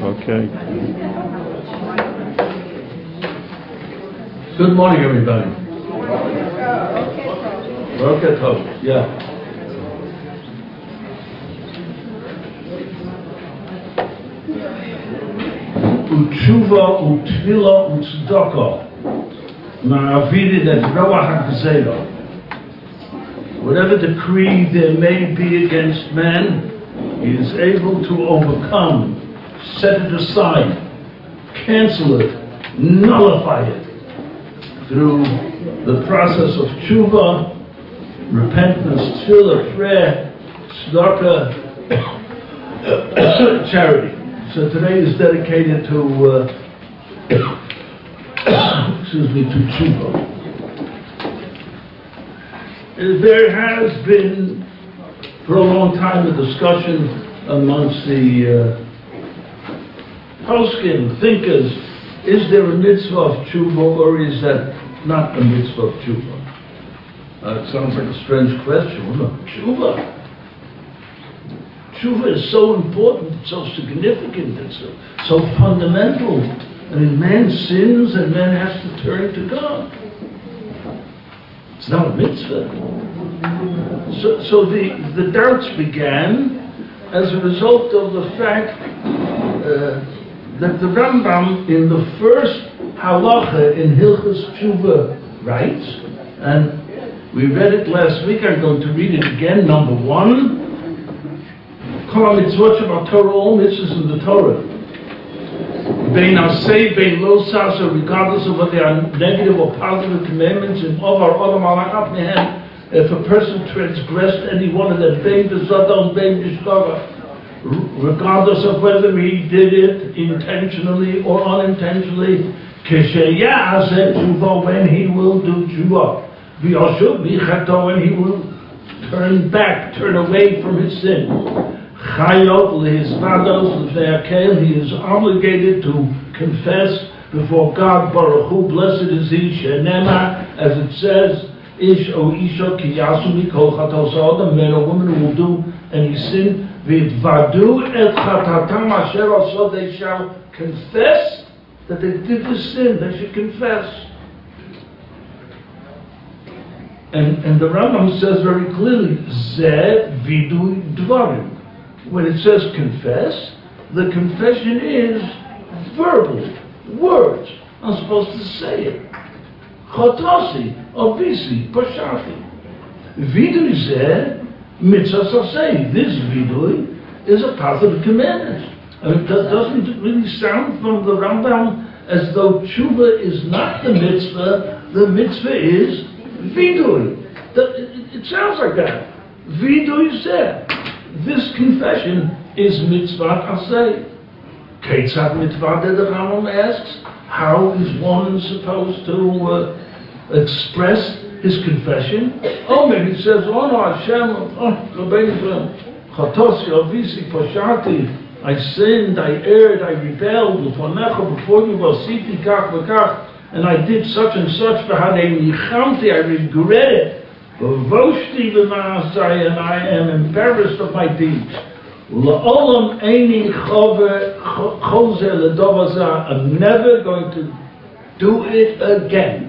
Okay. Good morning, everybody. Okay, Tov. Yeah. Utshuva, utvila, utzdaka. Ma'avidi that Noah HaGzela. Whatever decree there may be against man, he is able to overcome, set it aside, cancel it, nullify it through the process of tshuva, repentance, tefillah, prayer, tzedakah, charity. So today is dedicated to, to tshuva. There has been, for a long time, a discussion amongst the poskim, thinkers, is there a mitzvah of tshuva or is that not a mitzvah of tshuva? It sounds like a strange question. Well, no, tshuva is so important, so significant, it's so fundamental. I mean, man sins and man has to turn to God. It's not a mitzvah. So the doubts began as a result of the fact that the Rambam in the first halacha in Hilchos Tshuva writes, and we read it last week, I'm going to read it again, number 1, Kol mitzvot shebal Torah, all mitzvahs in the Torah, Bein asay, bein lo sasa, regardless of whether they are negative or positive commandments, in Ovar Olam Alach Apnehem, if a person transgressed any one of them, bein b'zadon, bein b'shkava, regardless of whether he did it intentionally or unintentionally, k'sheya'aseh tshuva, when he will do tshuva, v'yashuv michato, when he will turn away from his sin. Chayot lehizvados l'fnei, he is obligated to confess before God, Baruch Hu, blessed is he, she'nema, as it says, Ish o isha ki yasu mikol chatos, the man or woman who will do any sin, v'yidvadu et chatatam asher also, they shall confess that they did the sin, they should confess. And the Rambam says very clearly, Zeh vidu dvarim. When it says confess, the confession is verbal, words. I'm supposed to say it. Chotasi, obisi, pashati. Vidui zeh, mitzvah saseh. This vidui is a positive commandment. I mean, doesn't it really sound from the Rambam as though tshuva is not the mitzvah is vidui. It sounds like that. Vidui zeh. This confession is mitzvah aseh. Ketzad mitzvah, the Rambam asks, how is one supposed to express his confession? Oh, maybe it says, oh no, Hashem, Chatosi, Avisi, Pashati, I sinned, I erred, I rebelled, before you, Vasiti, Kach, Vakach, and I did such and such, I regret it. Voshti v'maasai, and I am embarrassed of my deeds. La'olam eini chozer l'dovaza, I'm never going to do it again.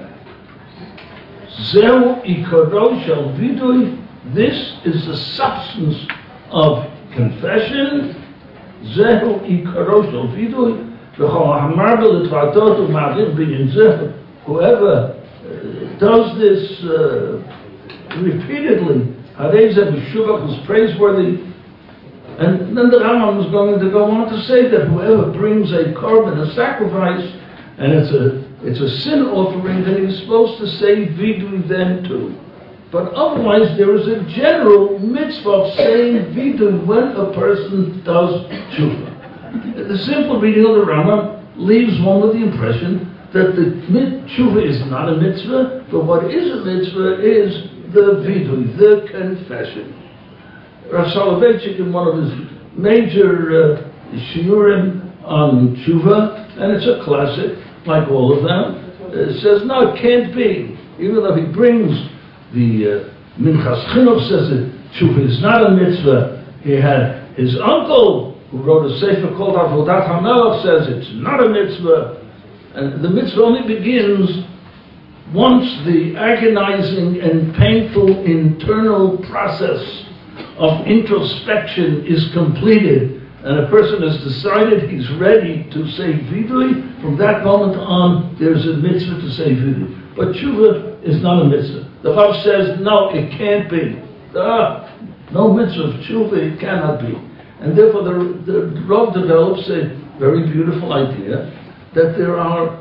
Zeu ikaro shel vidui, this is the substance of confession. Zeu ikaro shel vidui, v'chol ha'marbe l'tvadot u'madir b'yin zeh, whoever does this repeatedly, Hareza B'Shuvach was praiseworthy, and then the Rambam is going to go on to say that whoever brings a korban, a sacrifice, and it's a sin offering, then he's supposed to say vidui then too. But otherwise, there is a general mitzvah of saying vidui when a person does tshuva. The simple reading of the Rambam leaves one with the impression that the tshuva is not a mitzvah, but what is a mitzvah is the vidui, the confession. Rav Soloveitchik, in one of his major shiurim on tshuva, and it's a classic, like all of them, says, no, it can't be. Even though he brings the Minchas Chinuch says that tshuva is not a mitzvah. He had his uncle who wrote a sefer called Avodat HaMelech, says it's not a mitzvah. And the mitzvah only begins once the agonizing and painful internal process of introspection is completed, and a person has decided he's ready to say vidui. From that moment on, there's a mitzvah to say vidui. But tshuva is not a mitzvah. The Rav says, no, it can't be. No mitzvah of tshuva, it cannot be. And therefore the Rav develops a very beautiful idea that there are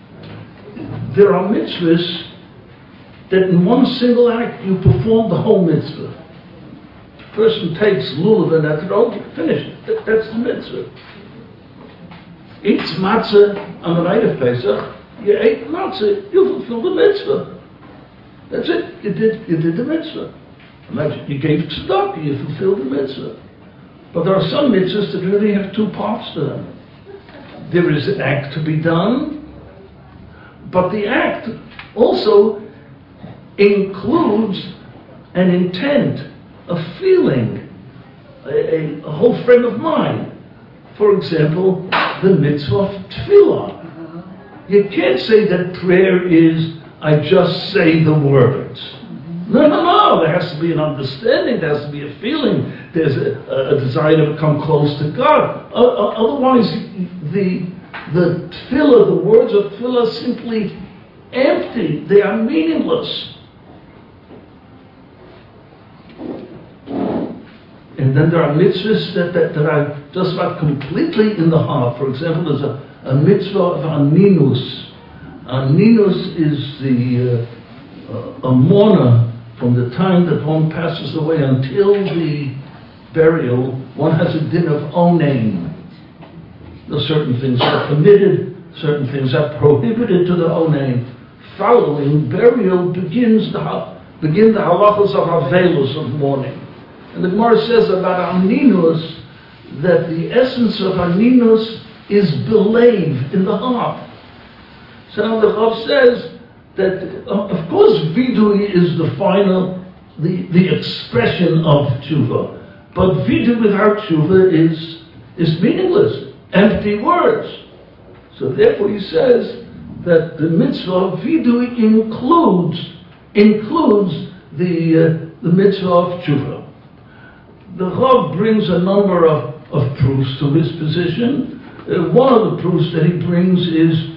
mitzvahs that in one single act you perform the whole mitzvah. The person takes lulav and that's it, finished. That's the mitzvah. Eats matzah on the night of Pesach, you ate matzah, you fulfilled the mitzvah. That's it, you did the mitzvah. Imagine you gave tzedakah, you fulfilled the mitzvah. But there are some mitzvahs that really have two parts to them. There is an act to be done, but the act also includes an intent, a feeling, a whole frame of mind. For example, the mitzvah of tefillah. You can't say that prayer is, I just say the words. No. There has to be an understanding, there has to be a feeling, there's a desire to become close to God. Otherwise, the tefillah, the words of tefillah are simply empty, they are meaningless. And then there are mitzvahs that are just about completely in the heart. For example, there's a mitzvah of aninus. Aninus is a mourner. From the time that one passes away until the burial, one has a din of onaim. Certain things are permitted, certain things are prohibited to the onaim. Following burial begin the halachos of avelus, of mourning. And the Gemara says about aninus that the essence of aninus is believed in the heart. So now the Chav says that, of course, vidui is the final, the expression of tshuva. But vidui without tshuva is meaningless, empty words. So therefore he says that the mitzvah of vidui includes the mitzvah of tshuva. The Rav brings a number of proofs to his position. One of the proofs that he brings is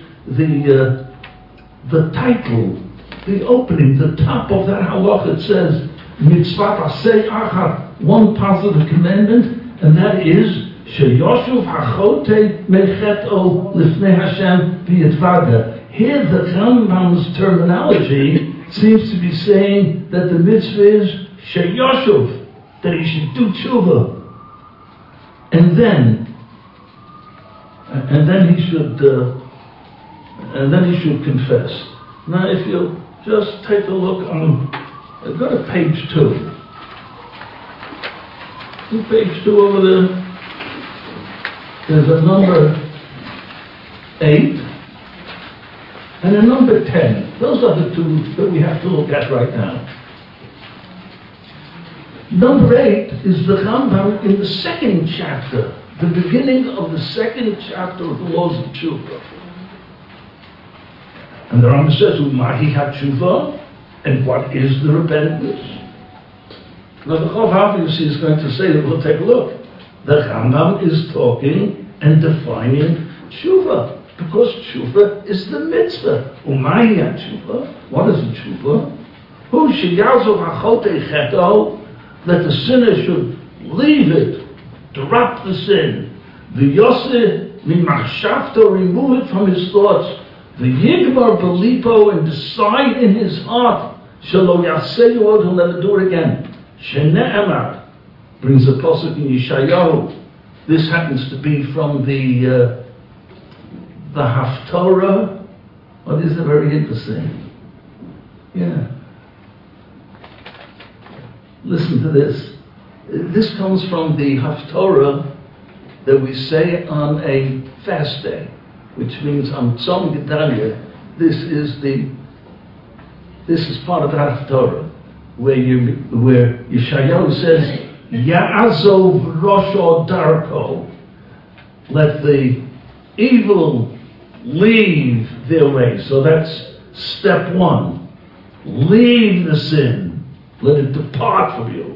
the title, the opening, the top of that halach. It says, mitzvah aseh achar, one positive commandment, and that is, sheyoshuv hachote mecheto lifnei Hashem v'yitvada. Here the Rambam's terminology seems to be saying that the mitzvah is sheyoshuv, that he should do tshuva, and then he should confess. Now, if you just take a look on, go to page 2. In page 2 over there, there's a number 8 and a number 10. Those are the two that we have to look at right now. Number 8 is the Rambam in the second chapter, the beginning of the second chapter of the laws of tshuva. And the Rambam says, Umahi HaTshuva, and what is the repentance? Now the Chav obviously is going to say that we'll take a look. The Rambam is talking and defining tshuva, because tshuva is the mitzvah. Umahi HaTshuva, what is the tshuva? Hu sheyazov hachotei cheto, that the sinner should leave it, drop the sin. V'yoseh mimachshavto, remove it from his thoughts. V'yigmar belipo, and decide in his heart, shelo yaseyu od, he'll never do it again. Shene'emar, brings a pasuk in Yeshayahu. This happens to be from the Haftorah. Oh, this is very interesting. Yeah. Listen to this. This comes from the Haftorah that we say on a fast day, which means on Tzom Gedalia. This is part of the Haftorah, where Yeshayahu says, Ya'azov Rosho Darko. let the evil leave their way. So that's step one. Leave the sin. Let it depart from you.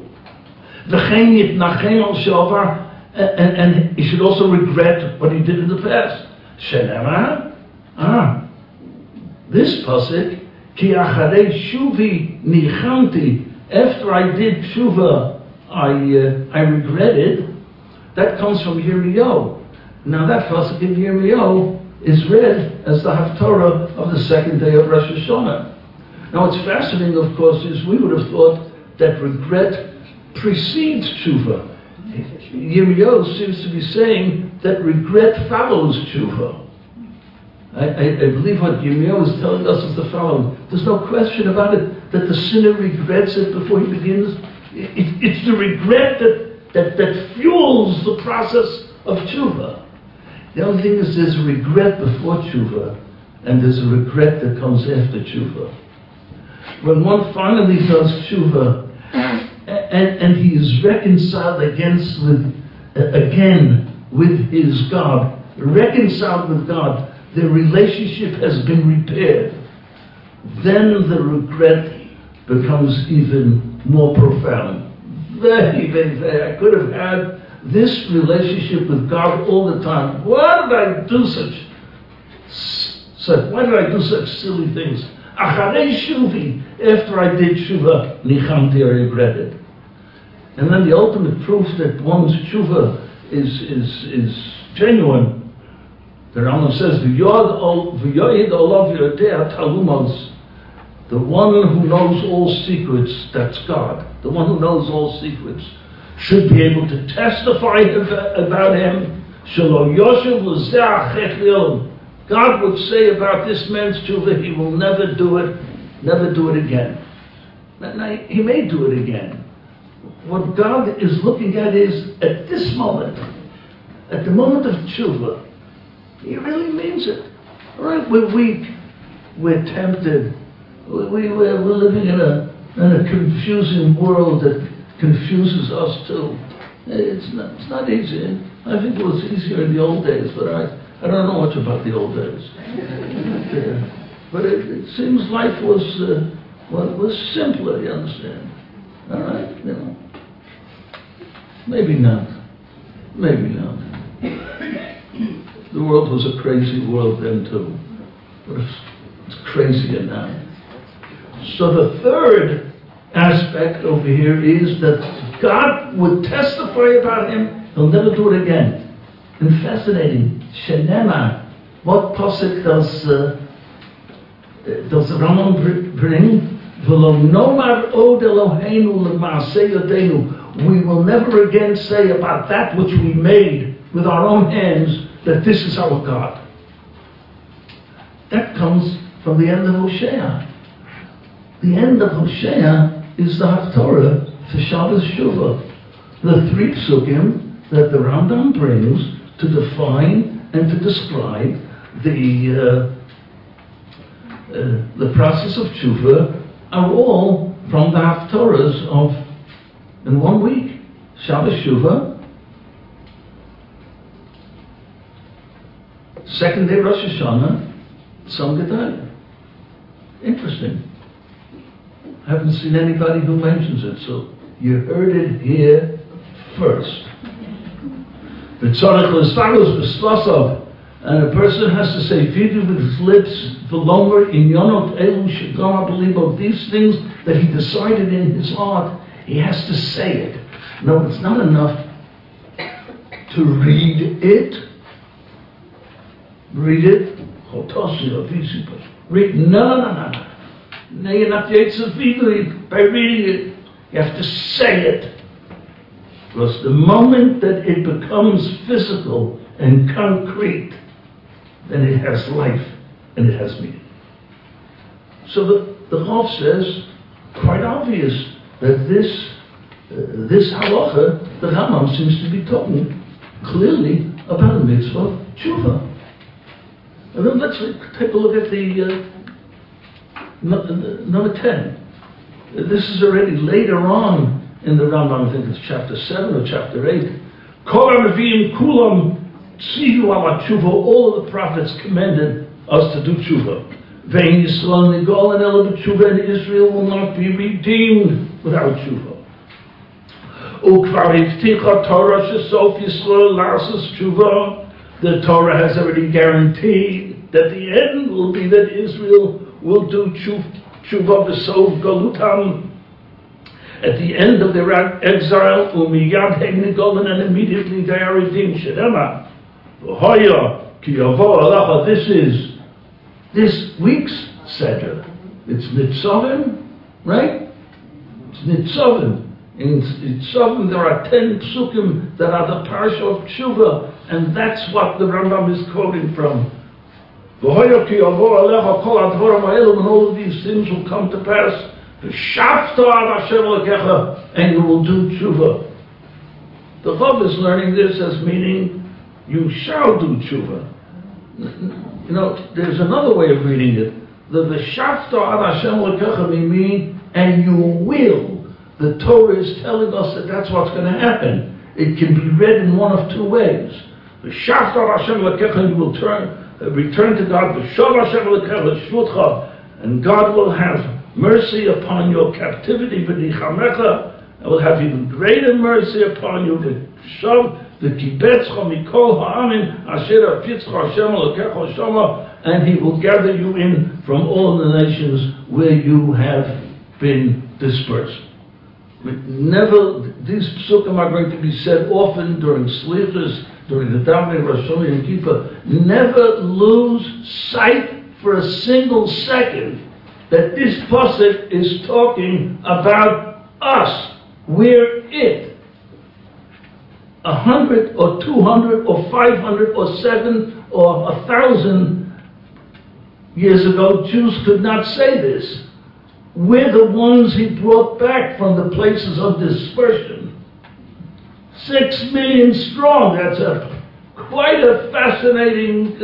And he should also regret what he did in the past. This pasuk, Ki acharei shuvi nichanti. After I did tshuva, I regretted. That comes from Yirmiyahu. Now that pasuk in Yirmiyahu is read as the Haftarah of the second day of Rosh Hashanah. Now what's fascinating, of course, is we would have thought that regret precedes tshuva. Yirmiyahu seems to be saying that regret follows tshuva. I believe what Yirmiyahu is telling us is the following. There's no question about it that the sinner regrets it before he begins. It's the regret that fuels the process of tshuva. The only thing is there's a regret before tshuva, and there's a regret that comes after tshuva. When one finally does tshuva, and he is reconciled again with his God, reconciled with God, their relationship has been repaired, then the regret becomes even more profound. Very, very, very. I could have had this relationship with God all the time. Why did I do such silly things? Acharei shuvi, after I did tshuva, nichanti, I regretted. And then the ultimate proof that one's tshuva is genuine. The Rambam says, "V'yoyed olav yodea talumos." The one who knows all secrets, that's God. The one who knows all secrets should be able to testify about him. Shelo yoshev l'zeh chet le'olam. God would say about this man's tshuva, he will never do it again. Now, he may do it again. What God is looking at is, at this moment, at the moment of tshuva, he really means it. All right, we're weak, we're tempted, we're living in a confusing world that confuses us too. It's not easy. I think it was easier in the old days, but I don't know much about the old days. But it seems life was simpler, you understand? All right, you know. Maybe not. The world was a crazy world then too, but it's crazier now. So the third aspect over here is that God would testify about him, he'll never do it again. And fascinating, Shenema, what pasuk does the Rambam bring? V'lo nomar od Eloheinu l'maaseh yodeinu. We will never again say about that which we made with our own hands that this is our God. That comes from the end of Hosea. The end of Hosea is the Haftarah for Shabbos Shuvah. The three psukim that the Rambam brings to define and to describe the process of tshuva are all from the Haftarahs of, in 1 week, Shabbos Shuvah, second day Rosh Hashanah, Tzom Gedalia. Interesting. I haven't seen anybody who mentions it, so you heard it here first. And a person has to say vidu with his lips, v'lomer inyonot elu shegama belibo, these things that he decided in his heart, he has to say it. No, it's not enough to read it. Read it. Read, no. No, you're not by reading it. You have to say it. Because the moment that it becomes physical and concrete, then it has life and it has meaning. So the Rav says, quite obvious, that this halacha, the Rambam seems to be talking clearly about the mitzvah of tshuva. And then let's take a look at the number 10. This is already later on in the Rambam, I think it's chapter 7 or chapter 8. Kol ha'mevi'im kulam Tzivu ala tshuva, all of the prophets commended us to do tshuva. Vein Yisrael nigol and ela b'tshuva, and Israel will not be redeemed without tshuva. Ukvar hivticha Torah shesof Yisrael lasas tshuva. The Torah has already guaranteed that the end will be that Israel will do tshuva b'sof galutam. At the end of their exile, umiyad hegnigolen, and immediately they are redeemed. Shedema, v'hoya ki yavo alacha. This is this week's Seder. It's Nitzavim, right? It's Nitzavim. In Nitzavim there are 10 psukim that are the parsha of Tshuva, and that's what the Rambam is quoting from. V'hoya ki yavo alacha kol advarim ha'elu, and all of these things will come to pass. And you will do tshuva. The Chav is learning this as meaning you shall do tshuva. You know, there's another way of reading it. The v'shafta ad Hashem lekecha mean and you will. The Torah is telling us that that's what's going to happen. It can be read in one of two ways. V'shafta ad Hashem lekecha, you will return to God. V'shav Hashem lekecha shvutcha, and God will have mercy upon your captivity, v'nichamecha, and will have even greater mercy upon you. V'shav v'kibetzcha mikol ha'amin asher afitzcha Hashem elokecha shama, and He will gather you in from all the nations where you have been dispersed. Never, these psukim are going to be said often during slichus, during the davening of Rosh Hashanah and Kippur. Never lose sight for a single second that this pasuk is talking about us. We're it. 100 or 200 or 500 or 7 or 1,000 years ago, Jews could not say this. We're the ones He brought back from the places of dispersion. 6 million strong. That's quite a fascinating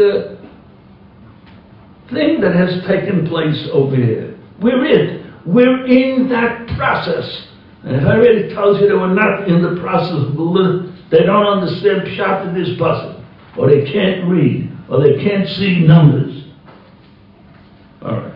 thing that has taken place over here. We're it. We're in that process. And if anybody tells you that we're not in the process of belief, they don't understand pshat in this puzzle, or they can't read, or they can't see numbers. All right.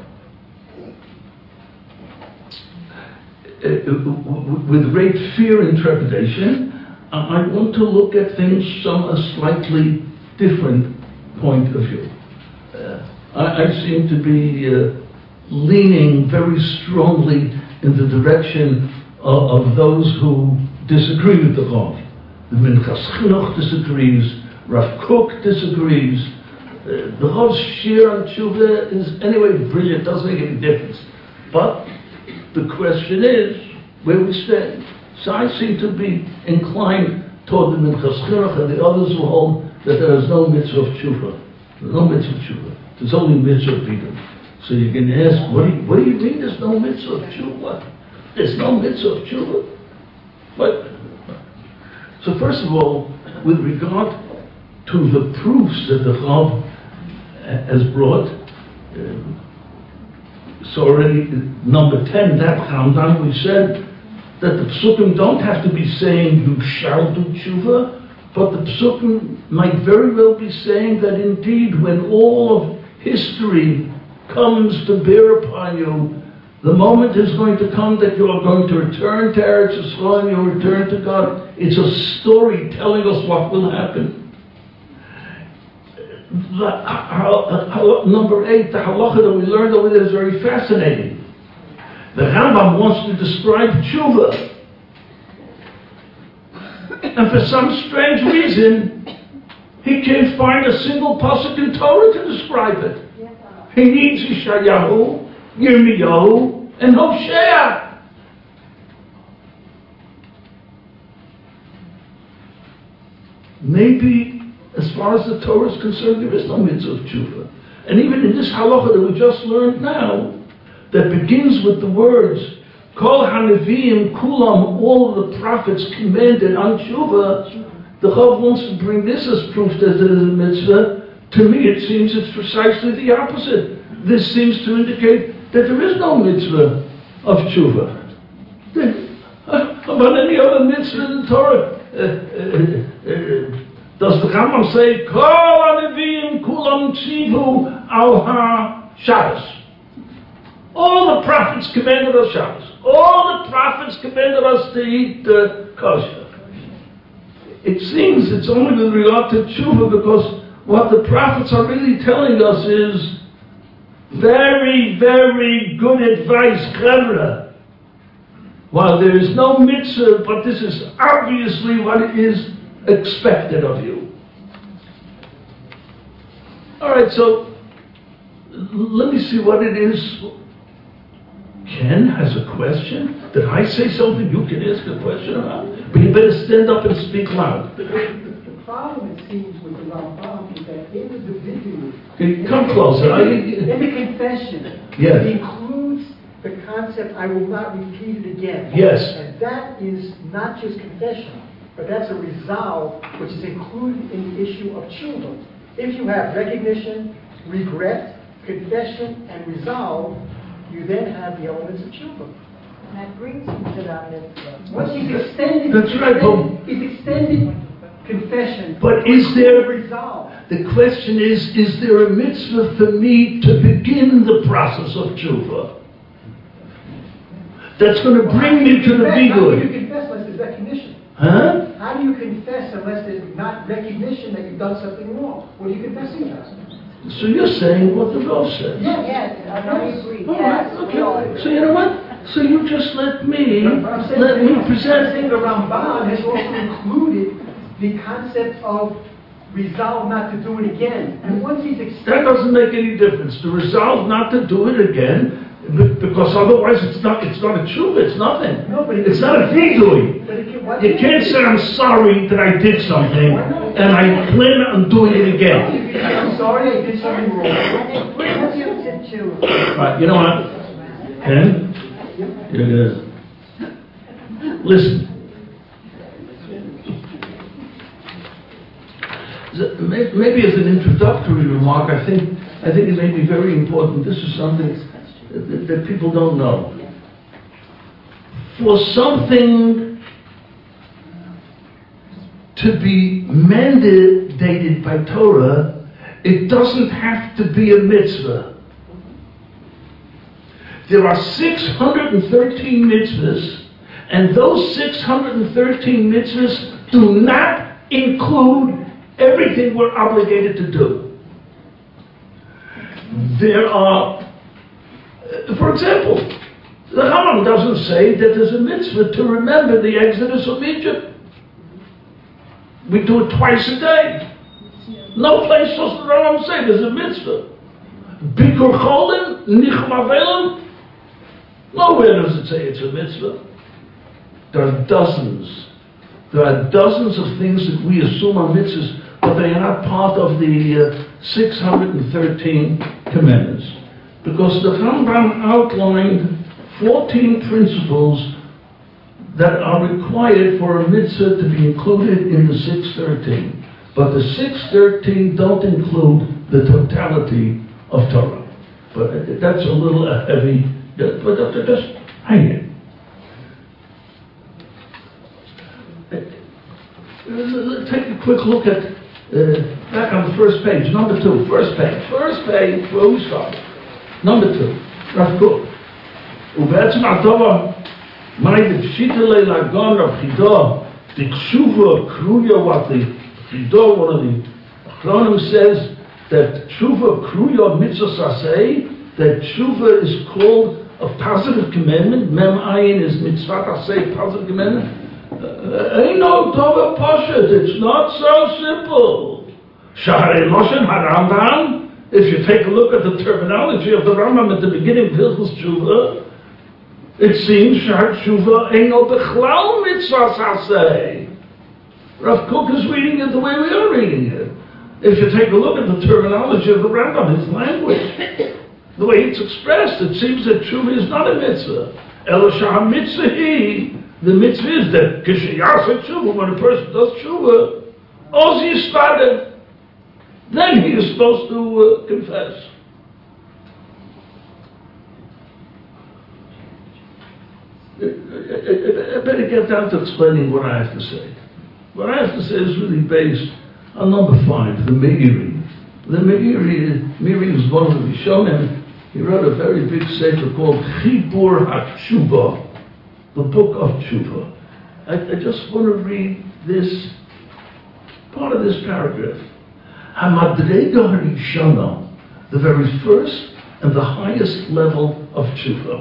With great fear and trepidation, I want to look at things from a slightly different point of view. I seem to be leaning very strongly in the direction of those who disagree with the Rav. The Minchas Chinuch disagrees, Rav Kook disagrees. The Rav's shir on Tshuva is anyway brilliant, doesn't make any difference. But the question is where we stand. So I seem to be inclined toward the Minchas Chinuch and the others who hold that there is no mitzvah of Tshuva. There's no mitzvah of Tshuva. There's only mitzvah of Biddur. So you can ask, what do you mean there's no mitzvah of Tshuva? There's no mitzvah of Tshuva? What? So first of all, with regard to the proofs that the Chav has brought, so already number 10, that Hamdan, we said that the Psukim don't have to be saying you shall do Tshuva, but the Psukim might very well be saying that indeed when all of history comes to bear upon you, the moment is going to come that you are going to return to Eretz Yisrael and you'll return to God. It's a story telling us what will happen. Number 8, the halacha that we learned over there is very fascinating. The Rambam wants to describe tshuva, and for some strange reason, he can't find a single pasuk in Torah to describe it. He needs Yeshayahu, Yirmiyahu, and Hosea. Maybe, as far as the Torah is concerned, there is no mitzvah of tshuva. And even in this halacha that we just learned now, that begins with the words, Kol HaNeviim Kulam, all of the prophets commanded on tshuva, the Chav wants to bring this as proof that there is a mitzvah. To me, it seems it's precisely the opposite. This seems to indicate that there is no mitzvah of tshuva. About any other mitzvah in the Torah, Does the Rambam say, Kol HaNeviim kulam tzivu al ha-Shabbos? All the prophets commanded us Shabbos. All the prophets commanded us to eat kosher. It seems it's only with regard to tshuva, because what the prophets are really telling us is very, very good advice, clever. While there is no mitzvah, but this is obviously what is expected of you. All right, so let me see what it is. Ken has a question. Did I say something you can ask a question about? But you better stand up and speak loud. The problem, it seems, with the Rambam is that in the Davidic, Okay, come closer. in the confession, Yes. it includes the concept, I will not repeat it again. Yes. And that is not just confession, but that's a resolve which is included in the issue of tshuva. If you have recognition, regret, confession, and resolve, you then have the elements of tshuva. And that brings him to that mitzvah. Once he's extended, That's right, but- he's extended confession. But to is there- include resolve? The question is there a mitzvah for me to begin the process of tshuva? That's going to bring me to the How do you bigud. confess unless there's recognition? Huh? How do you confess unless there's not recognition that you've done something wrong? What are you confessing about? So you're saying what the Rav said. Yes, I agree. All Yes, right, we all okay. agree. So you know what? So you just let me I'm saying present. the Ramban has also included the concept of resolve not to do it again. And once he's That extended, doesn't make any difference. To resolve not to do it again, because otherwise it's not a tshuva. It's nothing. No, but It's not a vidui. but it can, why You can't say I'm sorry that I did something and I plan on doing it You again. can say, I'm sorry, I did something wrong. And it brings you to choose. Right, you know what? Ken, you're gonna listen. Maybe as an introductory remark, I think it may be very important. This is something that people don't know. For something to be mandated by Torah, it doesn't have to be a mitzvah. There are 613 mitzvahs, and those 613 mitzvahs do not include everything we're obligated to do. There are, for example, the Rambam doesn't say that there's a mitzvah to remember the exodus of Egypt. We do it twice a day. No place does the Rambam say there's a mitzvah. Bikur Cholim, Nichum Avelim. Nowhere does it say it's a mitzvah. There are dozens of things that we assume are mitzvahs, but they are not part of the 613 commandments. Because the Rambam outlined 14 principles that are required for a mitzvah to be included in the 613. But the 613 don't include the totality of Torah. But that's a little heavy, but just hang it. Take a quick look at, back on the first page, number 2, first page, where we start. Number 2, Rav Kook. ובעצם הטובה, מהי דפשיטה ללגון רב חידו, דקשובה קרויה, what the Chido, one of the Achronim says, that tshuva kruya mitzvah saseh, that tshuva is called a positive commandment, mem ayin is mitzvah saseh, positive commandment. Ain't no tova poshet, it's not so simple. Shaharei Loshen HaRambam, if you take a look at the terminology of the Rambam at the beginning of Hilchos Tshuva, it seems Shahar Tshuva ain't no bechlal mitzvah saseh. Rav Kook is reading it the way we are reading it. If you take a look at the terminology of the Rambam, his language, the way it's expressed, it seems that tshuva is not a mitzvah. Ela shah mitzvah hi, the mitzvah is that kishayasa tshuva, when a person does tshuva, oz yispadet, then he is supposed to confess. I better get down to explaining what I have to say. What I have to say is really based On number 5, the Meiri. The Meiri is one of the Rishonim. He wrote a very big sefer called Chibur HaTshuva, the book of Tshuva. I just want to read this part of this paragraph. Hamadrega Harishana, the very first and the highest level of Tshuva.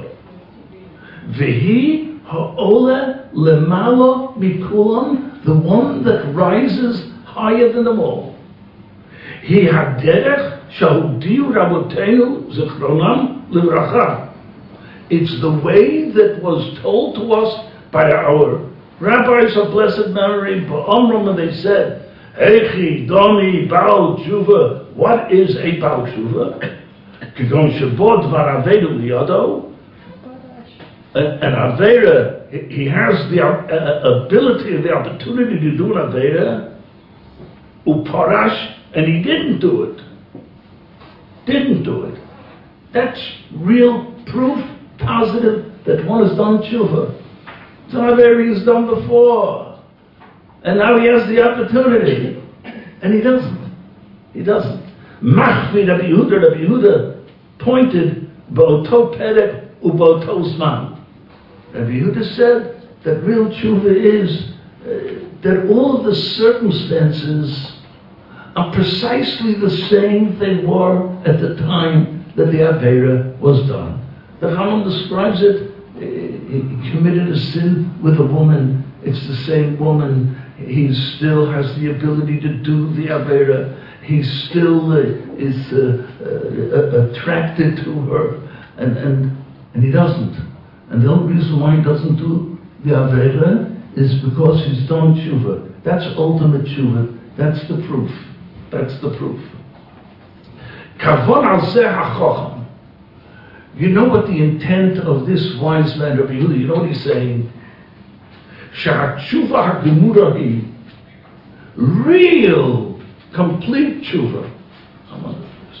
Vehi ha'ole lemala mikulam, the one that rises higher than them all. He haderech shahudiu rabotenu zichronam livracha. It's the way that was told to us by our rabbis of blessed memory, Ba'amram, and they said, Eichi doni Baal Tshuva. What is a Baal Tshuva? Kigon shabod varavedu liyado. An Avera, he has the ability, the opportunity to do an Avera, uparash, and he didn't do it. Didn't do it. That's real proof, positive, that one has done tshuva. So Avera he's done before. And now he has the opportunity. And he doesn't. He doesn't. Machvi Rabbi Yehuda pointed Ba'oto Perek U'Ba'oto Zman. Rabbi Yehuda said that real tshuva is that all of the circumstances are precisely the same they were at the time that the Avera was done. The Rambam describes it, he committed a sin with a woman, it's the same woman, he still has the ability to do the Avera, he still is attracted to her, and he doesn't. And the only reason why he doesn't do the Avera is because he's done tshuva. That's ultimate tshuva. That's the proof. That's the proof. Kavon al zeh hachacham. You know what the intent of this wise man, Rabbi Yehuda, you know what he's saying? Sha'atshuva ha'gemura hi. Real, complete tshuva. I'm on the first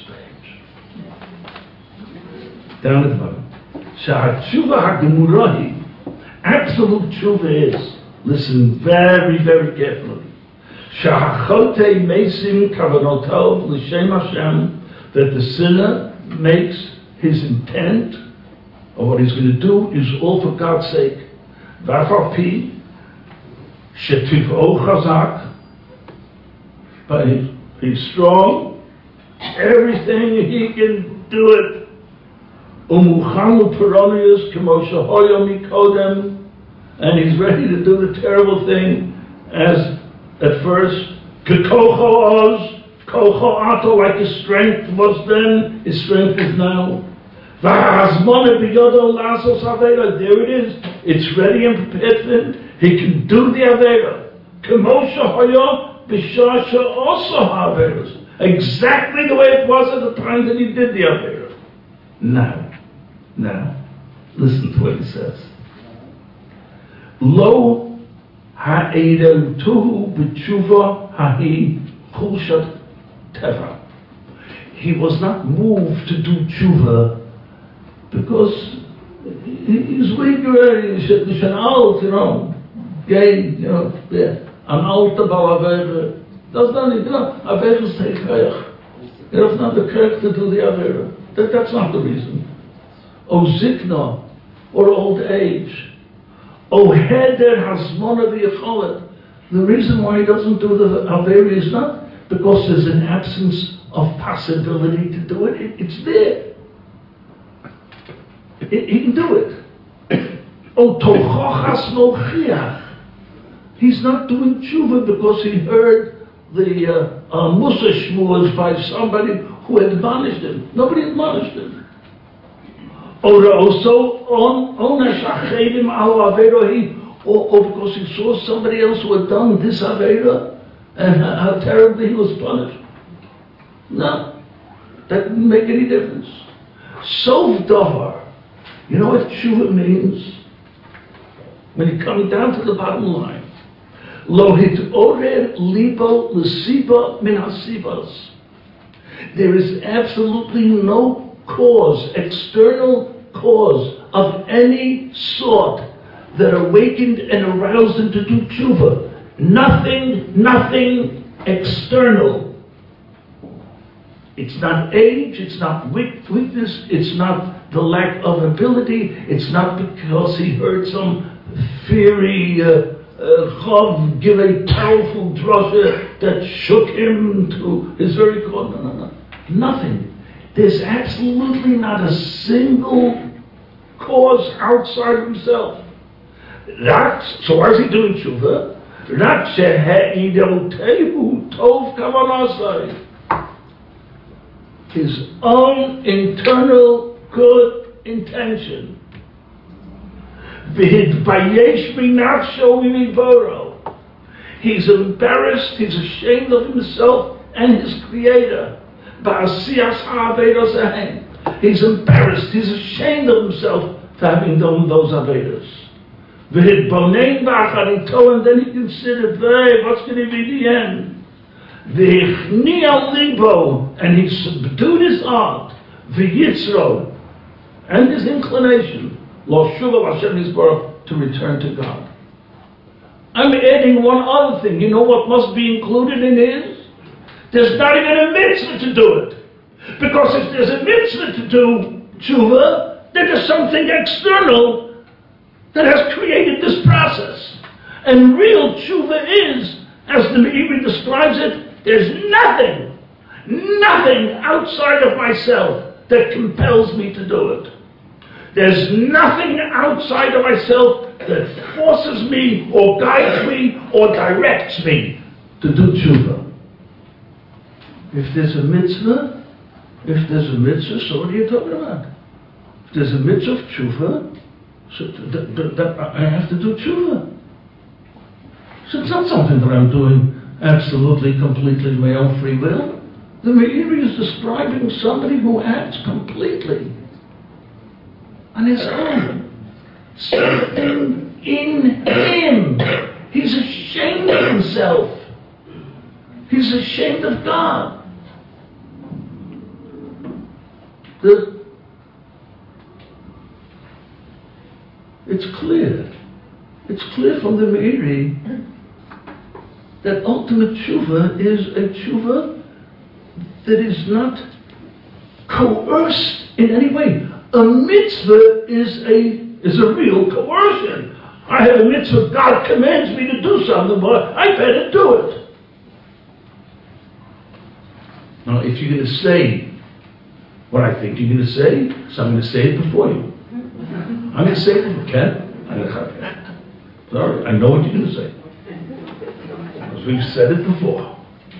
page. Down at the bottom. Sha'atshuva ha'gemura hi. Absolute tshuva is, listen very, very carefully. Shahachote mesim kavanotov l'shem Hashem, that the sinner makes his intent, or what he's going to do, is all for God's sake. V'afapi shetiv'o chazak, but he's strong, everything he can do it. Umuchanu peronius k'mo shehoyo mikodem, and he's ready to do the terrible thing as at first, Kekocho Oz, Kocho Ato, like his strength was then, his strength is now. V'hazmone biyodo lasos Avera, there it is, it's ready and prepared for him, he can do the Avera. Kemo shehoyo b'shah she'oso ha'averos, exactly the way it was at the time that he did the Avera. Now, listen to what he says. Lo ha'eretuhu b'tshuva hahi chulshat teva. He was not moved to do tshuva because he's weaker, he's an old, gay, an alter ba'avera. That's not it, Averas take kayach. You have not the correct to do the Avera. That's not the reason. O zikna, or old age. O heder hasmona v'yacholet. The reason why he doesn't do the Avera is not because there's an absence of possibility to do it. It's there. He can do it. O tochochas mochiach. He's not doing tshuva because he heard the Musa shmuas by somebody who admonished him. Nobody admonished him. Or also or because he saw somebody else who had done this Avera and how terribly he was punished. No, that didn't make any difference. Sof davar. You know what tshuva means? When you come down to the bottom line. Lo hitorer libo l'siba min hasibas. There is absolutely no cause, external cause of any sort that awakened and aroused him to do tshuva. Nothing external. It's not age, it's not weakness, it's not the lack of ability, it's not because he heard some fiery Chav give a powerful drasha that shook him to his very core. No. Nothing. There's absolutely not a single cause outside himself. So why is he doing tshuva? Rak shehe'idotehu tov kavanasai. His own internal good intention. V'hidvayesh minafsho mimiboro. He's embarrassed, he's ashamed of himself and his creator. Ba'asiyas ha'avedos ahem. He's embarrassed, he's ashamed of himself for having done those avedos. V'hidbonein ba'acharito, and then he considered, what's going to be the end? V'hichni'al libo, and he subdued his heart, v'yitzro, and his inclination, lo shuva Hashem Yisborach, to return to God. I'm adding one other thing. You know what must be included in his? There's not even a mitzvah to do it. Because if there's a mitzvah to do tshuva, then there's something external that has created this process. And real tshuva is, as the Meiri describes it, there's nothing outside of myself that compels me to do it. There's nothing outside of myself that forces me or guides me or directs me to do tshuva. If there's a mitzvah, so what are you talking about? If there's a mitzvah of tshuva, so I have to do tshuva. So it's not something that I'm doing absolutely, completely my own free will. The Meiri is describing somebody who acts completely on his own. Something in him. He's ashamed of himself. He's ashamed of God. It's clear from the Meiri that ultimate tshuva is a tshuva that is not coerced in any way. A mitzvah is a real coercion. I have a mitzvah, God commands me to do something, but I better do it. Now, if you're going to say what I think you're going to say, so I'm going to say it before you. I'm going to say it before Ken. Sorry, I know what you're going to say. Because we've said it before.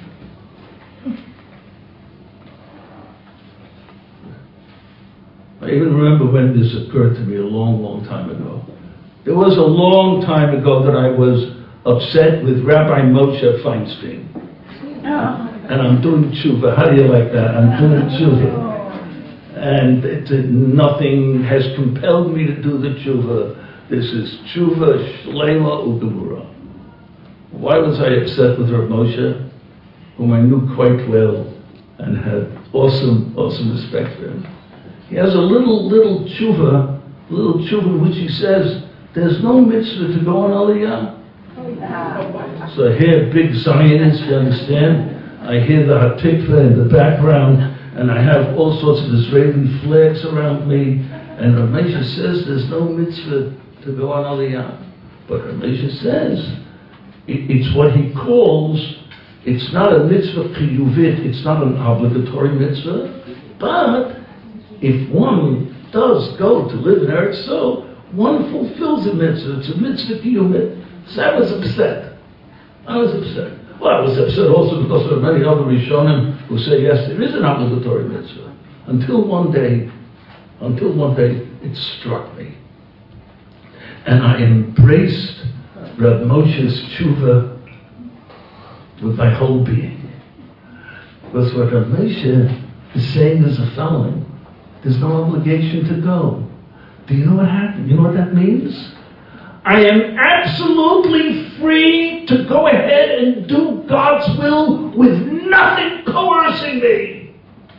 I even remember when this occurred to me a long time ago. It was a long time ago that I was upset with Rabbi Moshe Feinstein. And I'm doing tshuva. How do you like that? I'm doing tshuva. And nothing has compelled me to do the tshuva. This is tshuva shlema u'gemura. Why was I upset with Rabbi Moshe, whom I knew quite well and had awesome respect for him? He has a little tshuva in which he says, there's no mitzvah to go on Aliyah. So I hear big Zionists, you understand? I hear the Hatikva in the background, and I have all sorts of Israeli flags around me, and Ramesha says there's no mitzvah to go on Aliyah. But Ramesha says, it's what he calls, it's not a mitzvah chiyuvit, it's not an obligatory mitzvah, but if one does go to live in Eretz Yisrael, one fulfills a mitzvah. It's a mitzvah chiyuvit. So I was upset. Well, I was upset also because there are many other Rishonim who say, yes, there is an obligatory mitzvah. Until one day, it struck me. And I embraced Reb Moshe's tshuva with my whole being. Because what Reb Moshe is saying is the following. There's no obligation to go. Do you know what happened? You know what that means? I am absolutely free to go ahead and do God's will with nothing coercing me.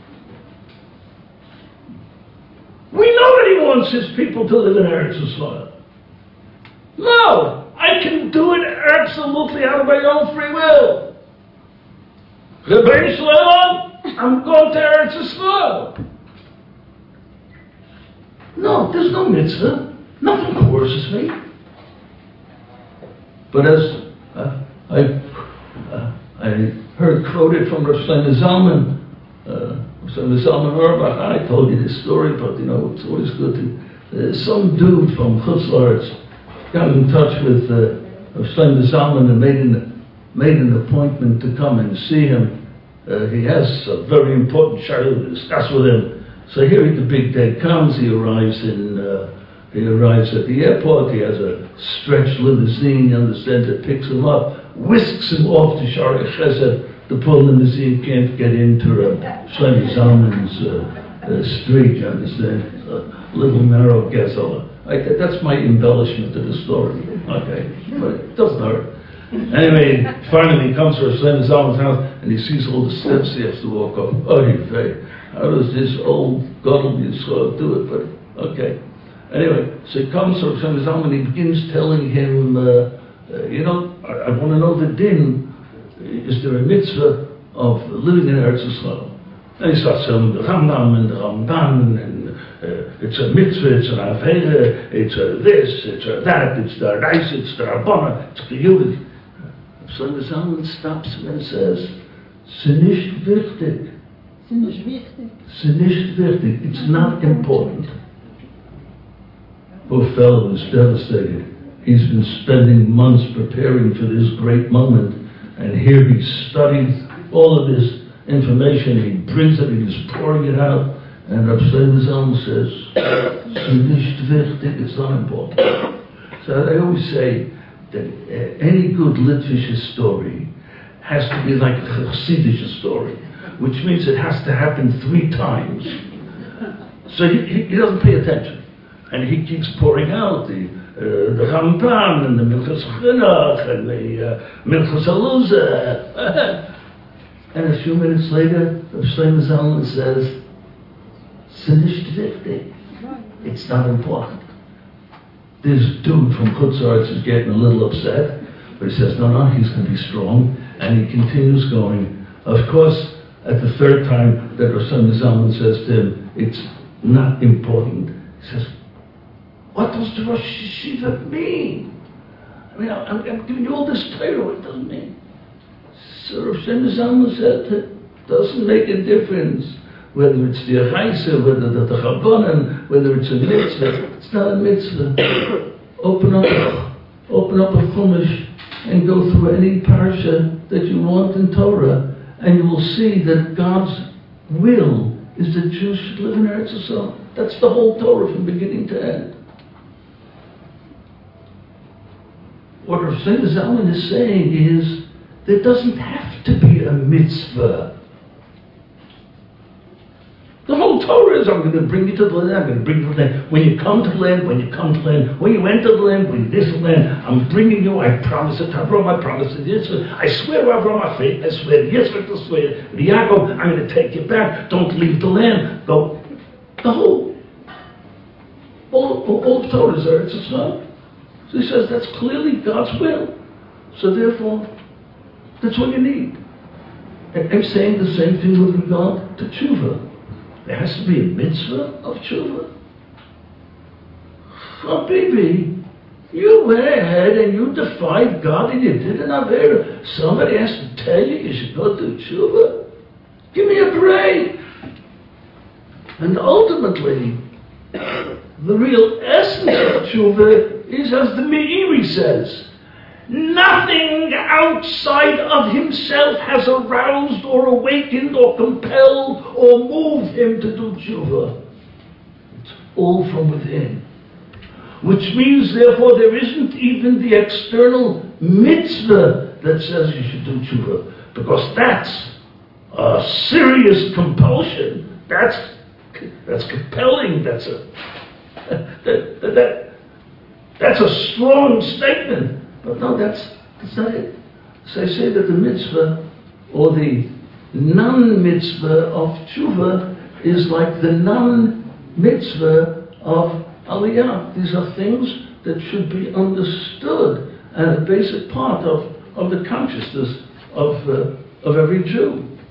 We know that He wants His people to live in Eretz Yisrael. No, I can do it absolutely out of my own free will. Rebbeinu Shalom, I'm going to Eretz Yisrael. No, there's no mitzvah. Nothing coerces me. But as I heard quoted from Rav Shlomo Zalman, Shlomo Zalman Auerbach, I told you this story, but it's always good to... some dude from Chutz La'aretz got in touch with Rav Shlomo Zalman and made an appointment to come and see him. He has a very important shadow to discuss with him. So here the big day comes, he arrives at the airport, he has a stretched limousine, you understand, that picks him up, whisks him off to Shaarei Chesed. The poor limousine can't get into Shlomo Zalman's street, you understand, a little narrow gazelle. That's my embellishment to the story, okay, but it doesn't hurt. Anyway, finally he comes to Shlomo Zalman's house and he sees all the steps he has to walk up. Oh, how does this old Gadol Yisrael do it? But okay. Anyway, so he comes to Shlomo Zalman and he begins telling him, I want to know the din. Is there a mitzvah of living in Eretz Yisrael? And he starts telling the Rambam and the Ramban, and it's a mitzvah, it's an avera, it's a this, it's a that, it's the reis, it's the rabbana, it's the yud. Shlomo Zalman stops him and says, "C'est nicht wichtig. C'est nicht wichtig. It's not important." Poor fellow was devastated. He's been spending months preparing for this great moment, and here he's studied all of this information. He brings it, he's pouring it out, and Rav Shlomo Zalman says, "C'est nicht wichtig. It's not important." So I always say that any good Litvish story has to be like a Chassidish story, which means it has to happen 3 times. So he doesn't pay attention. And he keeps pouring out the Rambam and the Milchus Chinuch and the Milchus Aluzah. And a few minutes later, Rav Shlomo Zalman says, "C'est nicht wichtig. It's not important." This dude from Chutz La'aretz is getting a little upset, but he says, no, he's going to be strong. And he continues going. Of course, at the 3rd time that Rav Shlomo Zalman says to him, "It's not important," he says, "What does the Rosh Yeshiva mean? I mean, I'm giving you all this Torah, what does it mean?" So Rav Shlomo Zalman said, "It doesn't make a difference whether it's the Araisa, whether the Chabanan, whether it's a mitzvah. It's not a mitzvah. Open up a Chumash and go through any parsha that you want in Torah, and you will see that God's will is that Jews should live in Eretz Yisrael. That's the whole Torah from beginning to end." What Rav Shlomo Zalman is saying is, there doesn't have to be a mitzvah. The whole Torah is, I'm going to bring you to the land, I'm going to bring you to the land. When you come to the land, when you enter the land, when you this land, I'm bringing you, I promise it to Avraham, I promise it to Yitzchak, I swear to Avraham, I swear to Yitzchak, I swear to Yaakov, I'm going to take you back, don't leave the land, go. The whole, all Torah is Eretz Yisrael. So he says that's clearly God's will. So therefore, that's all you need. And I'm saying the same thing with regard to tshuva. There has to be a mitzvah of tshuva. Habibi, you went ahead and you defied God and you did an avera. Somebody has to tell you you should go do tshuva. Give me a break. And ultimately, the real essence of tshuva is, as the Meiri says, nothing outside of himself has aroused or awakened or compelled or moved him to do tshuva. It's all from within. Which means, therefore, there isn't even the external mitzvah that says you should do tshuva, because that's a serious compulsion. That's compelling. That's a strong statement. But no, that's not it. So I say that the mitzvah, or the non-mitzvah of tshuva, is like the non-mitzvah of aliyah. These are things that should be understood and a basic part of the consciousness of every Jew.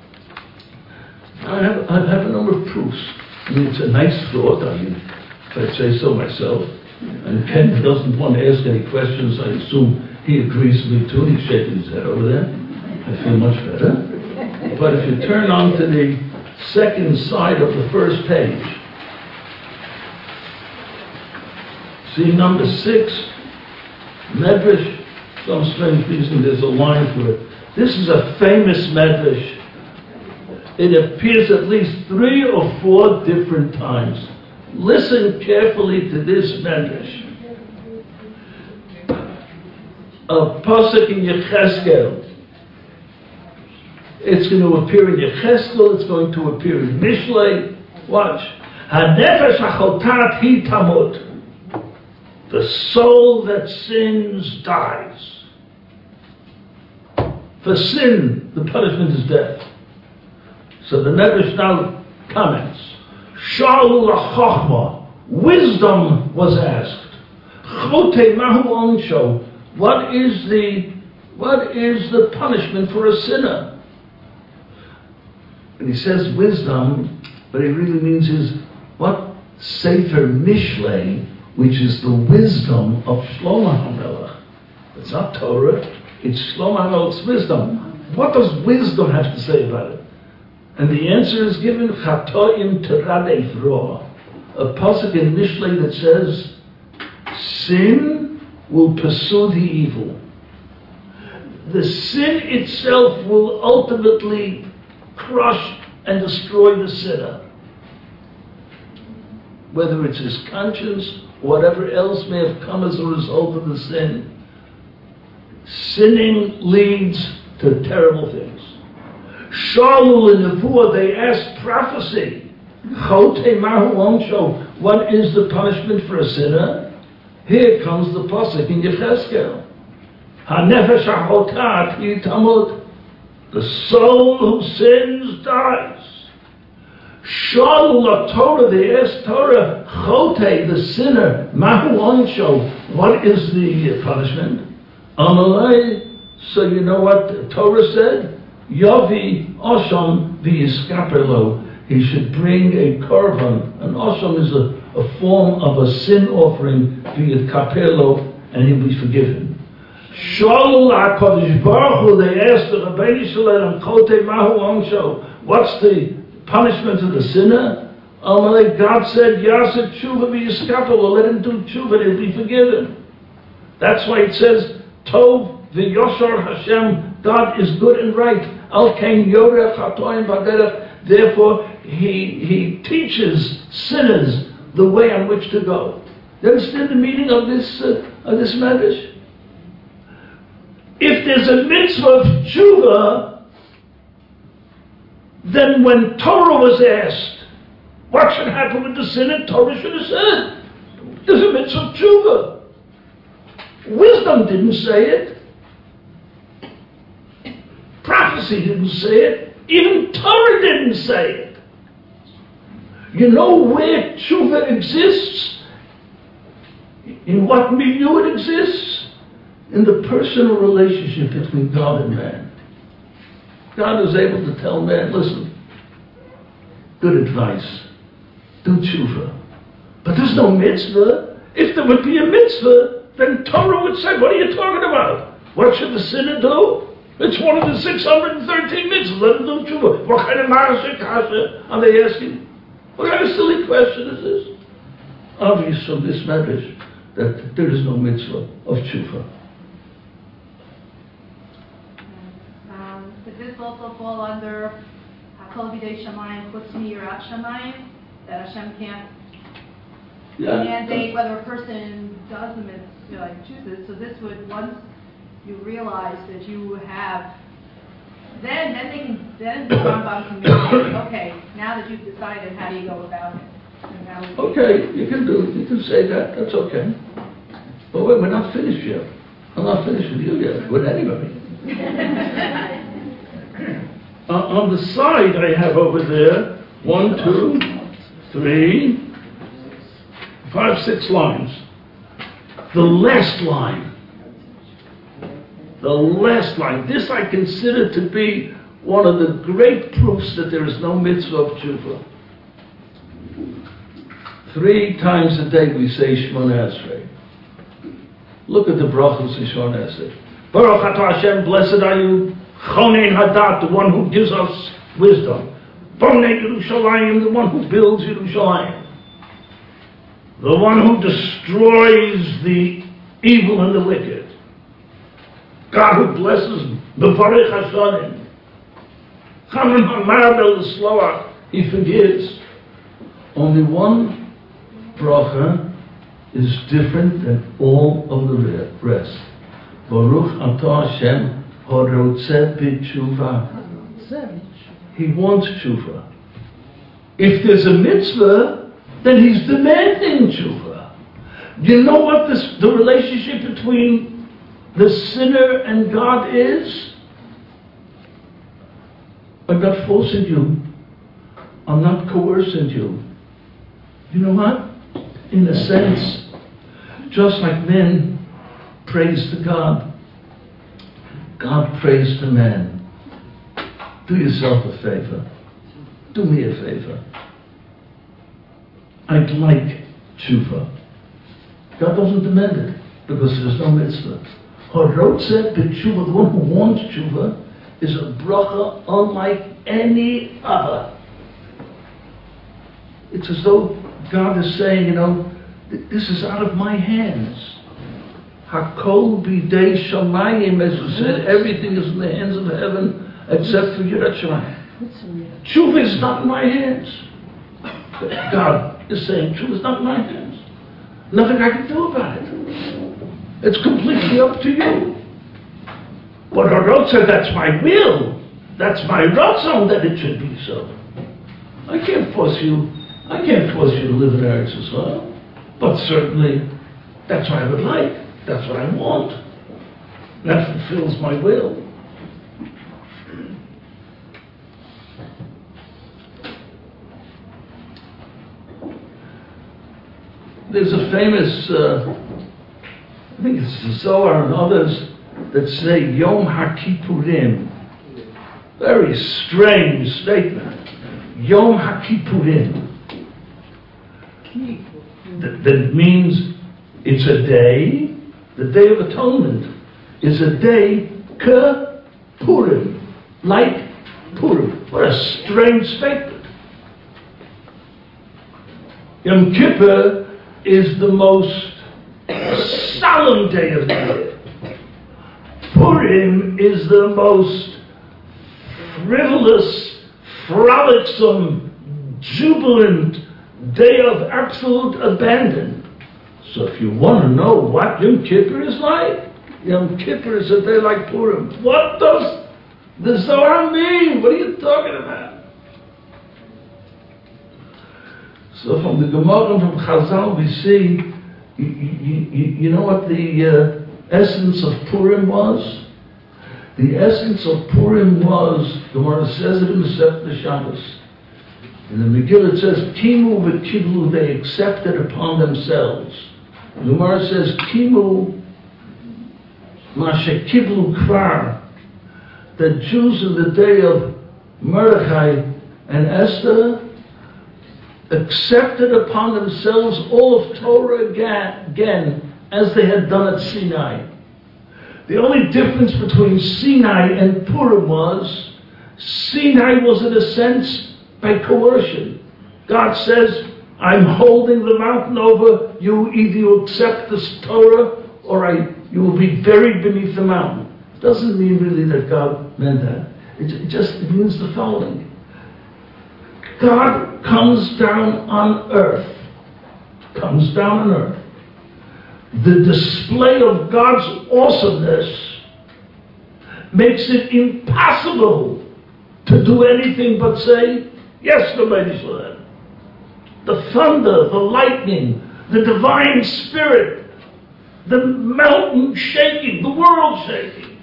I have a number of proofs. I mean, it's a nice thought, if I'd say so myself. And Ken doesn't want to ask any questions. I assume he agrees with me too. He's shaking his head over there. I feel much better. But if you turn on to the second side of the first page, see number 6, Medrash. Some strange reason there's a line for it. This is a famous Medrash. It appears at least 3 or 4 different times. Listen carefully to this Medrash. A pasuk in Yecheskel. It's going to appear in Yecheskel. It's going to appear in Mishlei. Watch. Hanefesh hachotat hi tamut. The soul that sins dies. For sin, the punishment is death. So the Medrash now comments. Shaul HaChochma, wisdom was asked. Chote mahu onsho, what is the punishment for a sinner? And he says wisdom, but he really means is what? Sefer Mishlei, which is the wisdom of Shlomo HaMelech. It's not Torah, it's Shlomo HaMelech's wisdom. What does wisdom have to say about it? And the answer is given, Chatoim Teradef Roa, a pasuk in Mishlei that says, sin will pursue the evil. The sin itself will ultimately crush and destroy the sinner. Whether it's his conscience, whatever else may have come as a result of the sin, sinning leads to terrible things. Shaul and Nevuah, they asked prophecy. Chote mahu onsho, what is the punishment for a sinner? Here comes the pasuk in Yecheskel. Hanefesh hachotat hi tamut. The soul who sins dies. Shaul la Torah, they asked Torah, Chote, the sinner, mahu onsho, what is the punishment? Amalei, so you know what the Torah said? Yavi Osham v'yiskaperlo. He should bring a korban. An Osham is a form of a sin offering v'yikaperlo, and he'll be forgiven. Shaul HaKadosh Baruch Hu, they asked the Rabbeinu Shalom, Chote mahu onsho, what's the punishment of the sinner? Amalei, God said, Yaseh tshuva v'yiskaperlo, let him do tshuva, he'll be forgiven. That's why it says, Tov v'yoshar Hashem, God is good and right. Al kain yoreh chatoim b'derech. Therefore, he teaches sinners the way on which to go. You understand the meaning of this Medrash? If there's a mitzvah of tshuva, then when Torah was asked, what should happen with the sinner? Torah should have said, there's a mitzvah of tshuva. Wisdom didn't say it. Prophecy didn't say it. Even Torah didn't say it. You know where tshuva exists? In what milieu it exists? In the personal relationship between God and man. God is able to tell man, listen, good advice, do tshuva. But there's no mitzvah. If there would be a mitzvah, then Torah would say, what are you talking about? What should the sinner do? It's one of the 613 mitzvahs. Let them do tshuva. What kind of marasha kasha are they asking? What kind of silly question is this? Obvious from this Medrash that there is no mitzvah of tshuva. Does this also fall under Hakol B'dei Shamayim Chutz Miyirat Shamayim? That Hashem can't mandate whether a person does the mitzvah, like chooses. So this would, once you realize that you have, then the Rambam can say, okay, now that you've decided, how do you go about it? Okay, you can say that, that's okay. But wait, we're not finished yet. I'm not finished with you yet, with anybody. On the side I have over there, 1, 2, 3, 5, 6 lines. The last line, this I consider to be one of the great proofs that there is no mitzvah of tshuva. 3 times a day we say Shemona Esrei. Look at the brachos in Shemona Esrei. Baruch atah Hashem, blessed are you, Chonein Hadat, the one who gives us wisdom. Bonei Yerushalayim, the one who builds Yerushalayim. The one who destroys the evil and the wicked. God who blesses Bevarech Hashanim. Chanan HaMarbel, the slower, he forgives. Only one bracha is different than all of the rest. Baruch atah Hashem harotzeh b'tshuva. He wants tshuva. If there's a mitzvah, then he's demanding tshuva. You know what the relationship between the sinner and God is? I'm not forcing you. I'm not coercing you. You know what? In a sense, just like men praise to God, God prays to man. Do yourself a favor. Do me a favor. I'd like tshuva. God doesn't demand it because there's no mitzvah. Harotzeh b'tshuva, the one who wants tshuva, is a bracha unlike any other. It's as though God is saying, this is out of my hands. Hakol b'dei shamayim, as we said, everything is in the hands of heaven except for Yirat Shamayim. Tshuva is not in my hands. God is saying, tshuva is not in my hands. Nothing I can do about it. It's completely up to you. But Harotzeh, that's my will. That's my ratzon that it should be so. I can't force you to live in Eretz Yisrael. But certainly, that's what I would like. That's what I want. That fulfills my will. There's a famous, I think it's the Zohar and others that say Yom HaKippurim. Very strange statement. Yom HaKippurim. That means it's a day, the Day of Atonement is a day Purim, like Purim. What a strange statement. Yom Kippur is the most solemn day of the year. Purim is the most frivolous, frolicsome, jubilant day of absolute abandon. So if you want to know what Yom Kippur is like, Yom Kippur is a day like Purim. What does the Zohar mean? What are you talking about? So from the Gemara and from Chazal we see, you know what the essence of Purim was? The essence of Purim was, the Gemara says it in the Sefer Shabbos. In the Megillah it says, Kimu v'kiblu, they accepted upon themselves. The Gemara says, Kimu mashe kiblu kvar, the Jews in the day of Mordechai and Esther accepted upon themselves all of Torah again, as they had done at Sinai. The only difference between Sinai and Purim was, Sinai was in a sense by coercion. God says, I'm holding the mountain over you, either you accept this Torah or you will be buried beneath the mountain. It doesn't mean really that God meant that. It means the following. God comes down on earth. The display of God's awesomeness makes it impossible to do anything but say, yes, the Shalom. The thunder, the lightning, the divine spirit, the mountain shaking, the world shaking.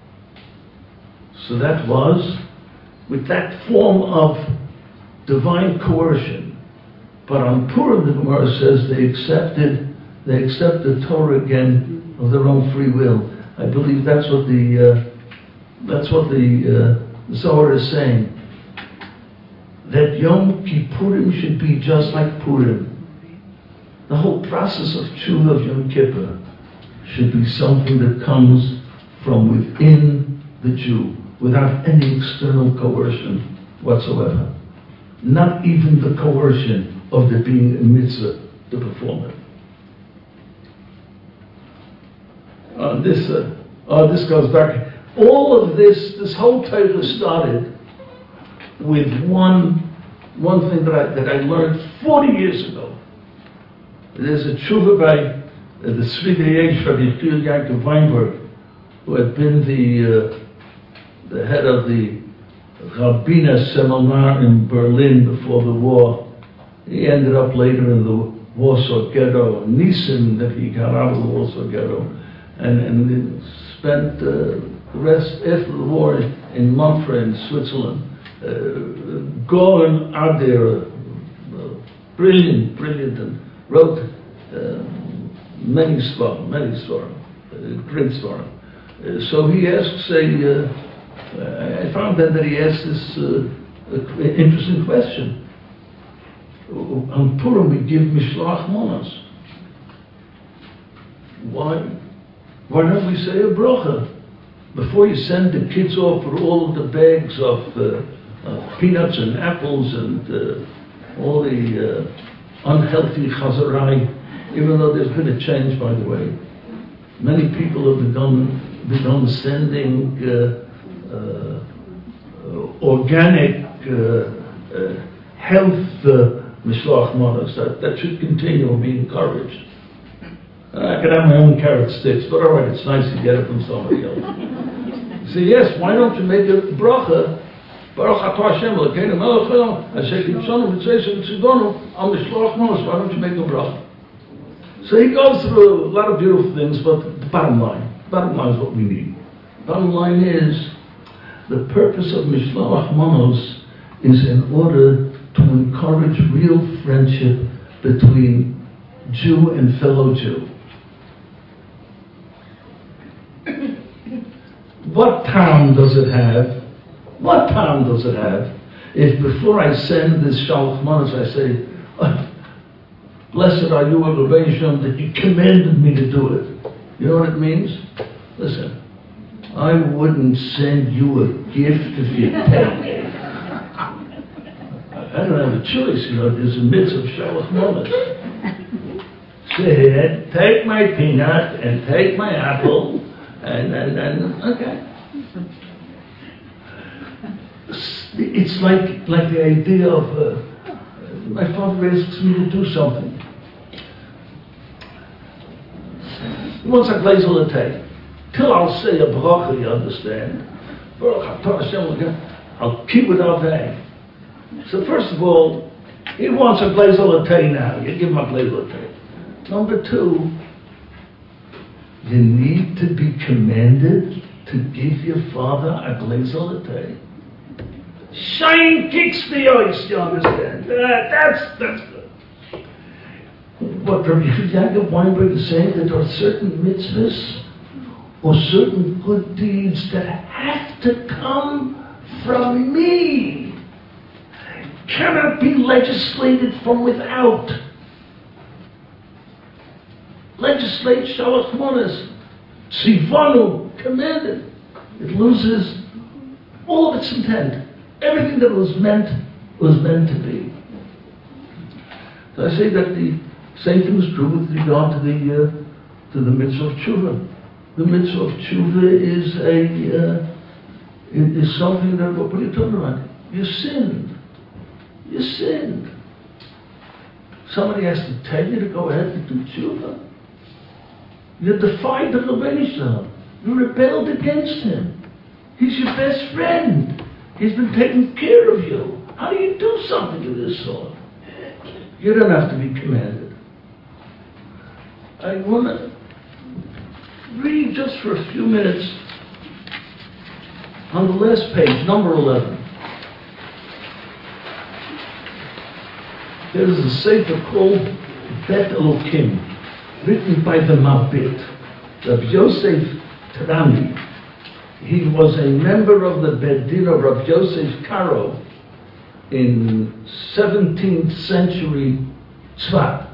So that was with that form of divine coercion. But on Purim, the Gemara says they accepted Torah again of their own free will. I believe that's what the the Zohar is saying that Yom Kippurim should be just like Purim. The whole process of tshuva of Yom Kippur should be something that comes from within the Jew, without any external coercion whatsoever. Not even the coercion of there being a mitzvah to perform it. This goes back. All of this whole Torah started with one thing that I learned 40 years ago. There's a tshuva by the Tzvi Yesh Rabbi Yechiel Yaakov Weinberg, who had been the head of the Rabbiner seminar in Berlin before the war. He ended up later in the Warsaw Ghetto, Nissen, that he got out of the Warsaw Ghetto, and spent the rest after the war in Montfort in Switzerland. Goren Ader, brilliant, and wrote many svarim, great svarim. So he asks I found that he asked this interesting question. On Purim we give Mishloach Manos. Why don't we say a bracha? Before you send the kids off with all of the bags of peanuts and apples and all the unhealthy chazarai, even though there's been a change, by the way. Many people have begun sending organic health mishloach manos. That should continue and be encouraged. I could have my own carrot sticks, but all right, it's nice to get it from somebody else. You say, yes, why don't you make a bracha? Baruch atah Hashem Elokeinu melech haolam, asher kibtzonu v'tzeisah v'tzidonu al mishloach manos. Why don't you make a bracha? So he goes through a lot of beautiful things, but the bottom line is what we need. Bottom line is, the purpose of Mishloach Manos is in order to encourage real friendship between Jew and fellow Jew. What time does it have? If before I send this Shalach Manos I say, blessed are you, Rabbeinu Shalom, that you commanded me to do it. You know what it means? Listen, I wouldn't send you a gift if you take it. I don't have a choice, there's a mitzvah of Shalach Manos. Say, take my peanut and take my apple, and okay. It's like the idea of, my father asks me to do something. He wants a glazel of tea. Till I'll say a bracha, you understand. I'll keep without that. So first of all, he wants a glazel of tea now. You give him a glazel of tea. Number two, you need to be commanded to give your father a glazel of tea. Shine kicks the ice, you understand? That's good. What Rabbi Yaakov Weinberg is saying, that there are certain mitzvahs or certain good deeds that have to come from me. Cannot be legislated from without. Legislate Shalach Manos, Tzivanu, commanded. It loses all of its intent. Everything that was meant to be. So I say that the same thing is true with regard to the mitzvah of tshuva. The mitzvah of tshuva is something that, what are you talking about? You sinned. Somebody has to tell you to go ahead and do tshuva. You defied the Rabbeinu Shalom. You rebelled against him. He's your best friend. He's been taking care of you. How do you do something of this sort? You don't have to be commanded. I want to read just for a few minutes on the last page, number 11. There is a sefer called Bet Elokim, written by the Mabit, Rabbi Yosef Tarani. he was a member of the Bedin of Rav Yosef Karo in 17th century Tzfat.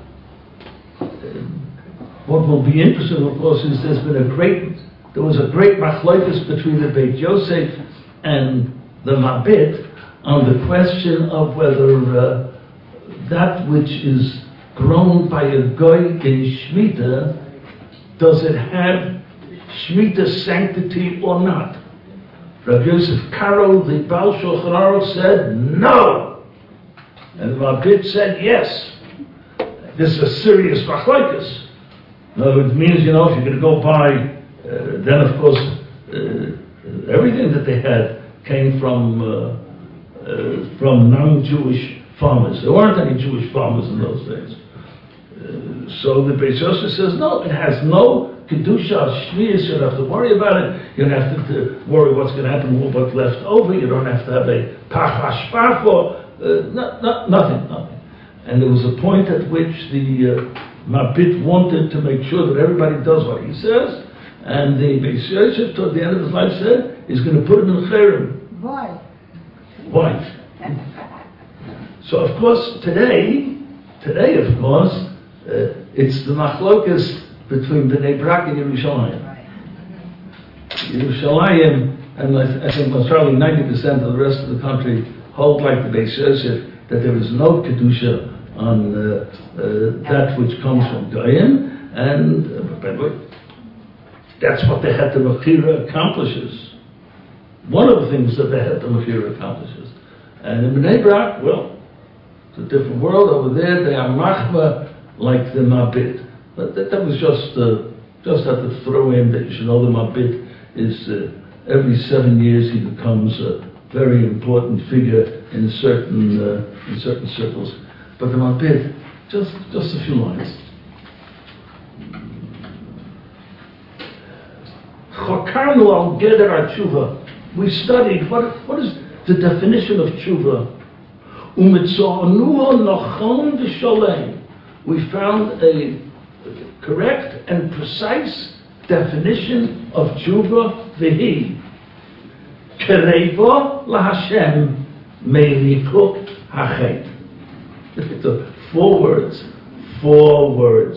What will be interesting, of course, is there was a great machlokes between the Beit Yosef and the Mabit on the question of whether that which is grown by a goy in Shemitah, does it have Shemitah sanctity or not? Rav Yosef Karo, the Baal Shulchan Aruch, said no, and the Mabit said yes. This is a serious machlokes. No, it means, if you're going to go by, then of course, everything that they had came from non-Jewish farmers. There weren't any Jewish farmers in those days. So the Beis Yosef says, no, it has no Kedusha, Shmius, you don't have to worry about it. You don't have to worry what's going to happen with what's left over. You don't have to have a Pach Hashpach for, nothing. And there was a point at which the Mabit wanted to make sure that everybody does what he says, and the Beis Yosef, toward the end of his life, said he's going to put him in Cherem. Why? So of course today, of course, it's the machlokes between Bnei Brak and Yerushalayim. Yerushalayim, and I think most probably 90% of the rest of the country hold like the Beis Yosef that there is no kedusha on that which comes from Goyim, and by the way, that's what the Heter Mechira accomplishes. One of the things that the Heter Mechira accomplishes. And in Bnei Brak, well, it's a different world. Over there, they are machma like the Mabit. But that was just had to throw in that you should know the Mabit is every 7 years he becomes a very important figure in certain circles. But the Mabit, just a few lines. Chokarnu al geder tshuva. We studied what is the definition of tshuva. Umitzonuho nochon v'sholem. We found a correct and precise definition of tshuva v'hi. Kerevo laHashem me'likut hachet. It's 4 words. 4 words.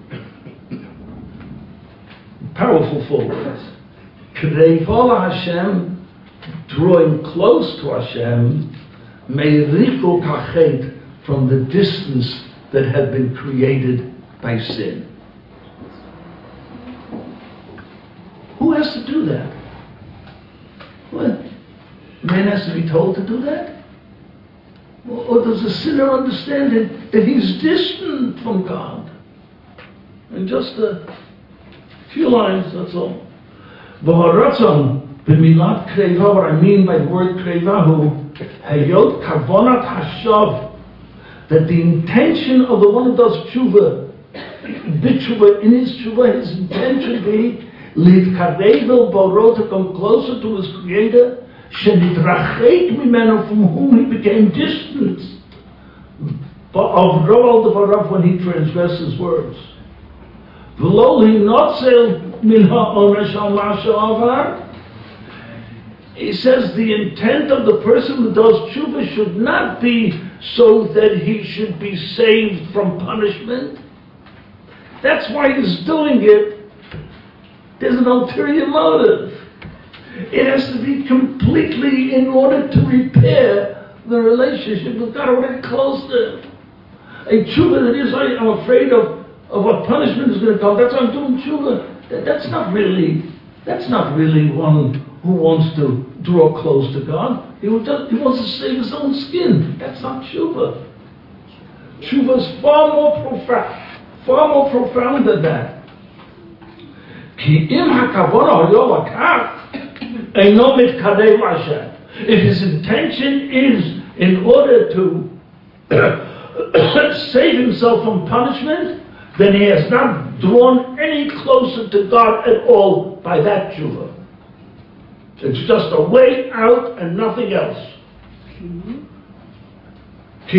Powerful 4 words. Kerevo laHashem, drawing close to Hashem, me'likut hachet, from the distance that had been created by sin. Who has to do that? What? Man has to be told to do that? Or does the sinner understand that he's distant from God? And just a few lines, that's all. V'haratzon b'milat kreva, what I mean by the word krevahu, hayot kavonat hashav, that the intention of the one who does tshuva, in his tshuva, his intention be litkarevel baro, to come closer to his Creator, shenitrachek mimenu, from whom he became distant, of roal devarav, when he transgressed his words. V'lo hinotzel min ha'onesh al ma she'avar. He says the intent of the person who does tshuva should not be so that he should be saved from punishment. That's why he's doing it. There's an ulterior motive. It has to be completely in order to repair the relationship with God. Already closed it. A tshuva that is, I'm afraid of what punishment is going to come. That's why I'm doing tshuva. That's not really one who wants to draw close to God. He wants to save his own skin. That's not tshuva. Tshuva is far more profound than that. If his intention is in order to save himself from punishment, then he has not drawn any closer to God at all by that tshuva. It's just a way out and nothing else. So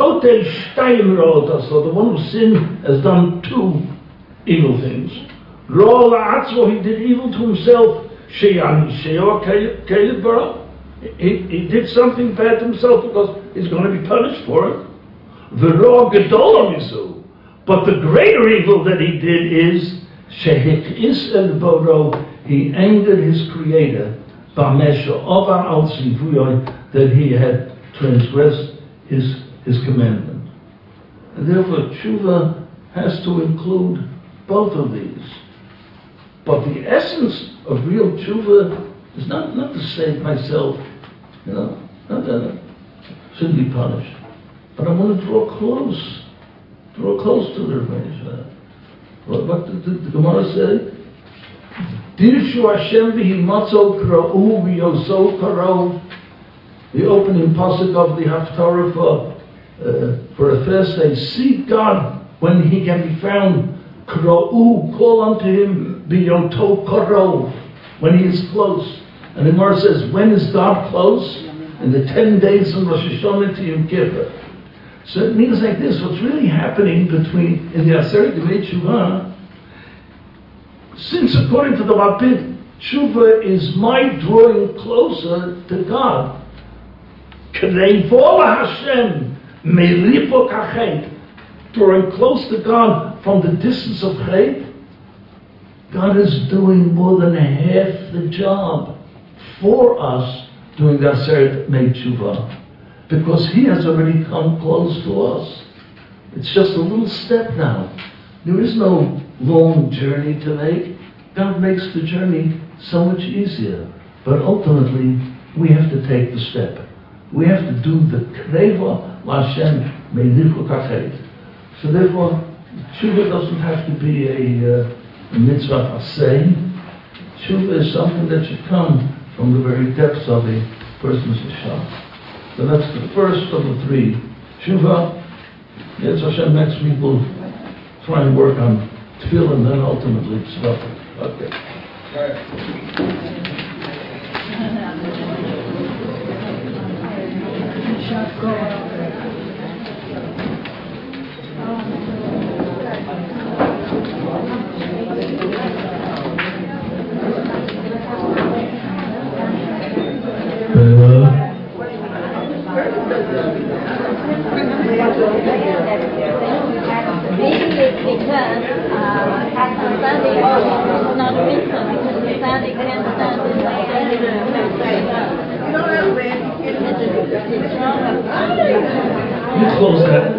the one who sinned has done 2 evil things. He did evil to himself, He did something bad to himself because he's going to be punished for it. V'ro gedol mizu. But the greater evil that he did is shehikis el boro. He angered his Creator, b'mesha ovar al tzivuyoy, that he had transgressed his commandment. And therefore, tshuva has to include both of these. But the essence of real tshuva is not to save myself, not that I shouldn't be punished. But I want to draw close to the Rebbeinu. What did the Gemara say? Dirshu Hashem v'himatzo kra'u v'yoso karov. The opening pasuk of the Haftarah for a first day. Seek God when He can be found. Kra'u, call unto Him v'yoto karov, when He is close. And the Gemara says, when is God close? In the 10 days from Rosh Hashanah to Yom Kippur. So it means like this, what's really happening in the Aseret Yemei Tshuva, since according to the Rapid, Tshuva is my drawing closer to God. K'neivola Hashem, melipo kachet, drawing close to God from the distance of chet. God is doing more than half the job for us doing the Aseret Yemei Tshuva. Because He has already come close to us. It's just a little step now. There is no long journey to make. God makes the journey so much easier. But ultimately, we have to take the step. We have to do the Kreva Lashem Meilichu Kachet. So therefore, Tshuva doesn't have to be a mitzvah asay. Tshuva is something that should come from the very depths of a person's yeshah. So that's the first of the three. Tshuva, Yetz Hashem, next week we'll try and work on tefillah and then ultimately tzedakah. Okay. Maybe it's because on Sunday it's not written because Sunday can't stand the You close that